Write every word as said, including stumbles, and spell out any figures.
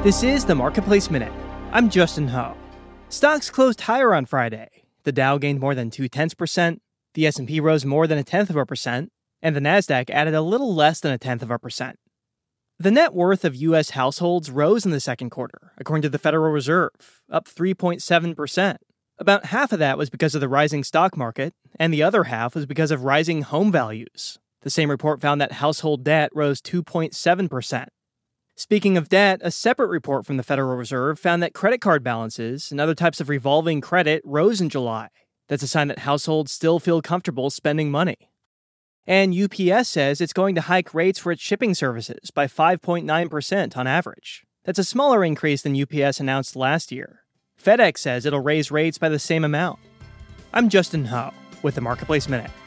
This is the Marketplace Minute. I'm Justin Ho. Stocks closed higher on Friday. The Dow gained more than two-tenths percent, the S and P rose more than a tenth of a percent, and the Nasdaq added a little less than a tenth of a percent. The net worth of U S households rose in the second quarter, according to the Federal Reserve, up three point seven percent. About half of that was because of the rising stock market, and the other half was because of rising home values. The same report found that household debt rose two point seven percent. Speaking of debt, a separate report from the Federal Reserve found that credit card balances and other types of revolving credit rose in July. That's a sign that households still feel comfortable spending money. And U P S says it's going to hike rates for its shipping services by five point nine percent on average. That's a smaller increase than U P S announced last year. FedEx says it'll raise rates by the same amount. I'm Justin Ho with the Marketplace Minute.